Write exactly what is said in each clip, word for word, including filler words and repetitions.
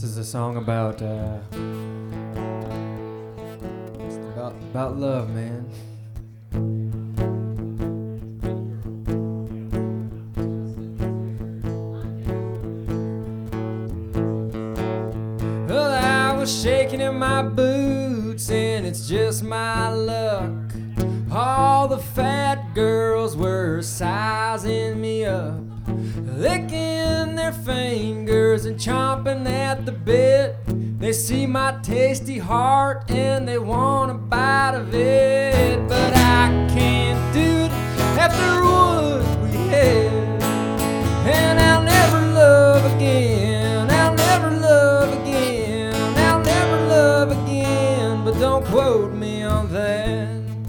is a song about uh, about about love, man. Well, I was shaking in my boots, and it's just my luck. All the fat girls were sizing me up, licking their fingers and chomping at the bit. They see my tasty heart and they want a bite of it, but I can't do it after what we had, and I'll never love again. I'll never love again. I'll never love again, but don't quote me on that.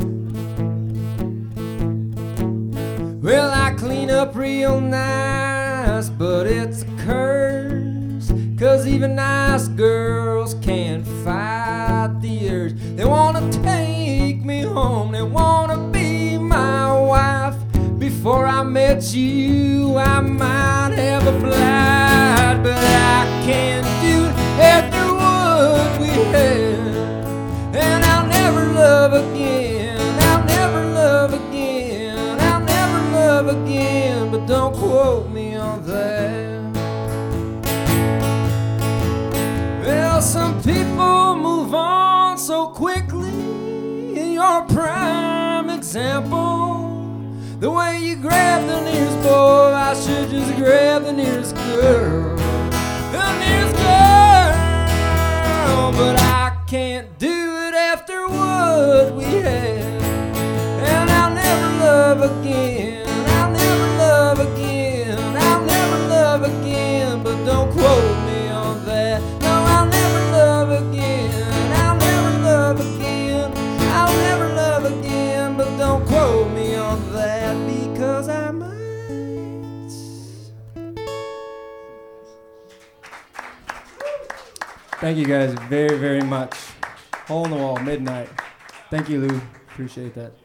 Well, I clean up real nice, but it's a curse, 'cause even nice girls can't fight the urge. They wanna take me home, they wanna be my wife. Before I met you, I might have applied, but I can't do it after what we had, and I'll never love again. I'll never love again. I'll never love again, but don't quote me on that. Well, some people move on so quickly. You're a prime example. The way you grab the nearest boy, I should just grab the nearest girl. The nearest girl, but I can't do it after what we had, and I'll never love again. I'll never love again. I'll never love again, but don't quote me on that. No, I'll never love again. I'll never love again. I'll never love again, but don't quote me on that, because I might. Thank you guys very, very much. Hole in the Wall, Midnight. Thank you, Lou. Appreciate that.